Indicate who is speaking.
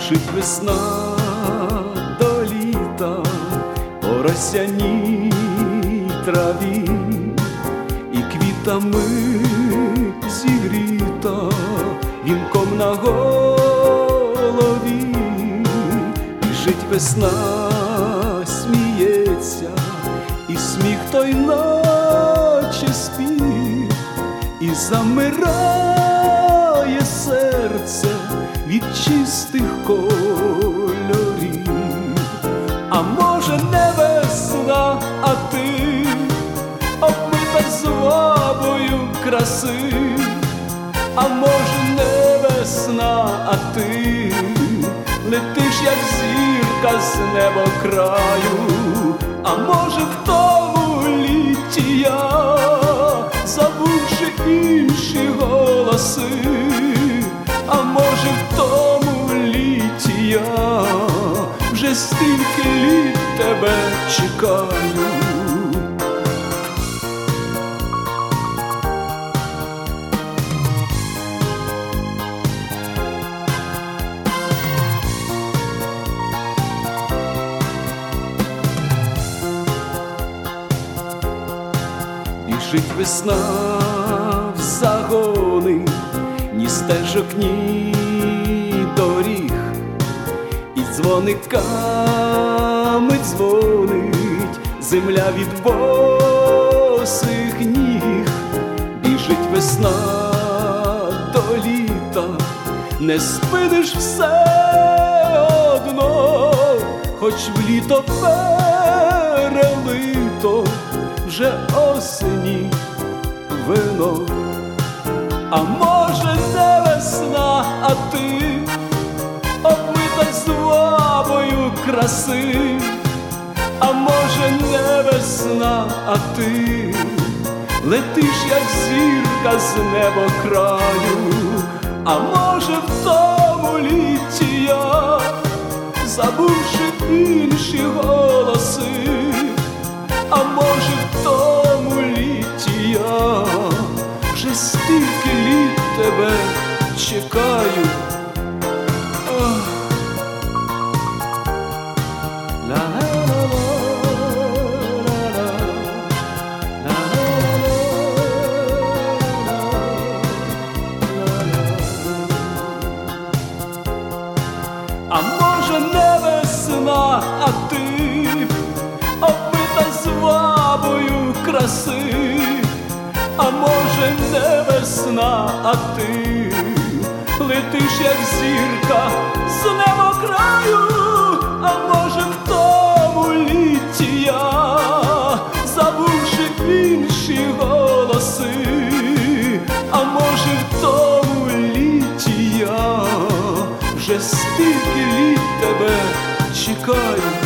Speaker 1: Біжить весна до літа по росяній траві, і квітами зігріта вінком на голові. Біжить весна, сміється, і сміх той наче спів, і замирає серце від чистих кольорів. А може не весна, а ти обмита звабою краси. А може не весна, а ти летиш, як зірка з небокраю. А може в тому літі я, забувши інші голоси. А може в тому літі я вже стільки літ тебе чекаю. Біжить весна в загони, ні стежок, ні доріг, і дзвониками дзвонить земля від босих ніг. Біжить весна до літа, не спиниш все одно, хоч в літо перелито вже осені вино. А може не весна, а ти обмита звабою краси. А може не весна, а ти летиш, як зірка з небокраю. А може в тому літі я, забувши інші голоси. А може в тому літі я вже стільки літ тебе чекаю. А може не весна, а ти обмита звабою краси. А може не весна, а ти летиш, як зірка з небокраю. А може в тому літі я, забувши інші голоси. А може в тому літі я вже стільки літ тебе чекаю.